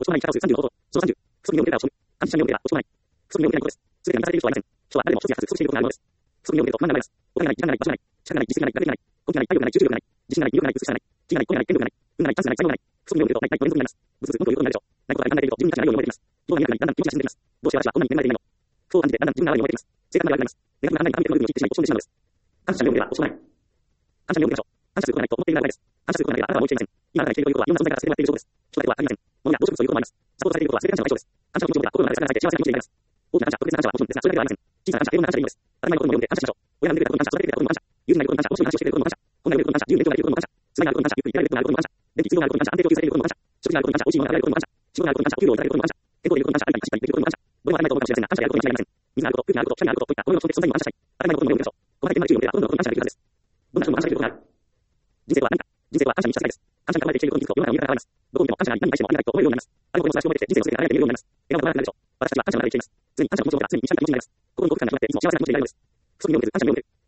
落ち込まない力をする35法。その30、不足によるデータを処理。監視者によるデータ、落ち込まない。不足によるデータのことです。すべてに満たされる人はいません。人は誰でも一つや二つ不足していることがあるものです。不足によるデータと不満がないです。お金がない、時間がない、場所がない、資格がない、実績がない、学歴がない、根気がない、体力がない、集中力がない、自信がない、魅力がない、美しさがない、地位がない、声がない、権力がない、運がない、チャンスがない、才能がない。不足によるデータとない、ないと連続になります。ブツブツもっということになるでしょう。ないことがだんだん考えていると自分に価値がないように思えてきます。どうが見えなくなり、だんだん気持ちが沈んでいきます。どうして私はこんなに恵まれていないの。そう感じてだんだん自分があるように思えてきます。正確な言われています。ネガティブな考えに神の部分を切ってしまい落ち込んでしまうのです。感謝者によるデータ、落ち込まない。感謝によるデータ、感謝することがないと思っているのではないです。感謝することがないであなたは思いついません。今あなたが生きているということは、いろんな存在から捨てられている証拠です。人だけはありません。物や動植物ということもあります。サポートされていることは全て感謝の対象です。感謝の気持ちを持った心の中で魚が咲いて幸せな気持ちでいます。大きな感謝、特別な感謝はもちろんですが、それだけではありません。小さな感謝、平凡な感謝でいいのです。当たり前のことにも読んで感謝しましょう。親が産んでくれたことに感謝、育ててくれたことにも感謝。友人がいることに感謝、面白い話をしてくれることにも感謝。本が読めることに感謝、自由に勉強ができることにも感謝。妻がいることに感謝、ゆっくりいられることに感謝。電気、都合があることに感謝、安定供給されていることにも感謝。食事があることに感謝、美味しいものが食べられることにも感謝。仕事があることに感謝、お給料をいただけることにも感謝。健康でいることに感謝、ありたり走ったりできることにも感謝。どれも当たり前と思うかもしれませんが、感謝であることに違いありません。水があること、空気があること、光があることといったこの世の存在にも感謝したい。当たり前のことにも読んでみましょう。この体験まで注意を入れたら、どんどん感謝できるはずです。どんな人も感謝できることがある。人生とは何か。人生は感謝に満ちた世界です。感謝に囲まれて生きていることに気づくと世の中の見え方が変わります。どこを見ても感謝が何に対してもありがたいと思えるようになります。あることの素晴らしい思いで人生の全てが輝いて見えるようになります。笑顔が笑わなくなるでしょう。私たちは感謝の中で生きています。常に感謝の気持ちを持てば常に満ちた気持ちになります。心のどこかに感謝があっていつも幸せな気持ちになれるのです。不足による感謝による